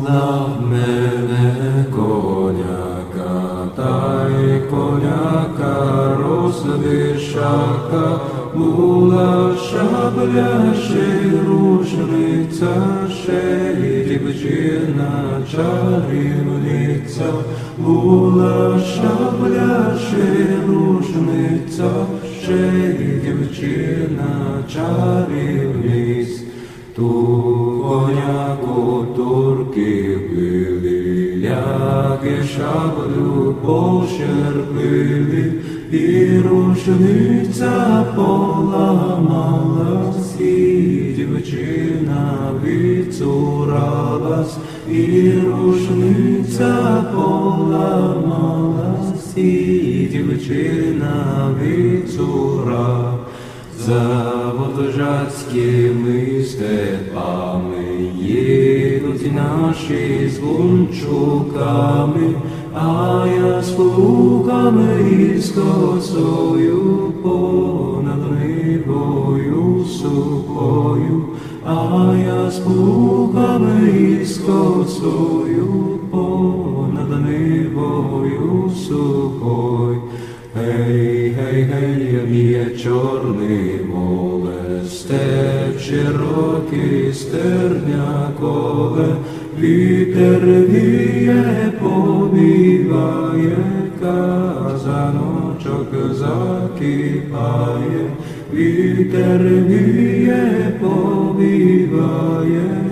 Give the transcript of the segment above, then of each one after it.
Була в мене коняка, та й коняка розвишака, була шабля, ще й рушниця, ще й дівчина чарівниця, була шабля, ще й рушниця, ще й дівчина чарівниця. Ту коняку турки били, ляки шаблю пощербили, і рушниця поламалась, і дівчина відцуралась, і рушниця поламалась, і дівчина відцуралась. За волжацькими степами їдуть наші з бунчуками, а я з плугами і з косою понад нивою сухою, а я з плугами і з косою понад нивою сухою. Гей, гей, гей, віє чорний моле, степ широкий стернякове, вітер віє, повіває, казаночок закипає, вітер віє, повіває,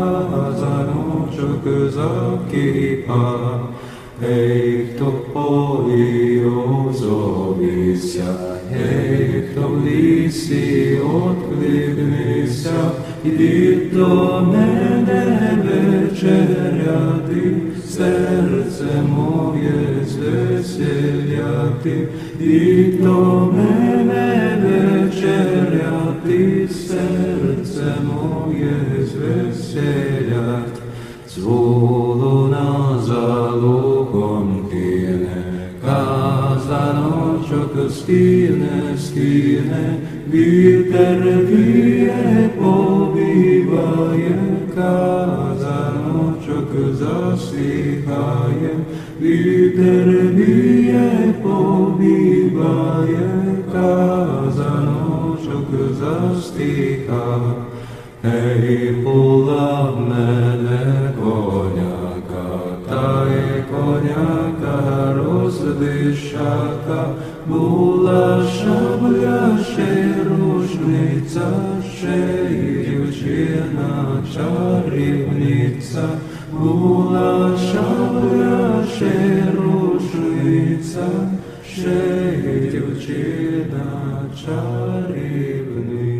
казаночок закипає. Гей, хто в полі озовися, гей, хто в лісі откликнися, іди до мене вечеряти, серце моє звеселяти, іди до мене вечеряти, серце моє звеселяти. Зволона за лугом кине, казаночок скине, вітер віє, повіває, казаночок засихає, вітер віє, повіває, казаночок застихає. Ей, була в мене коняка, та й коняка розвишака, була шабля, ще й рушниця, ще й дівчина чарівниця, була шабля, ще й рушниця, ще й дівчина чарівниця.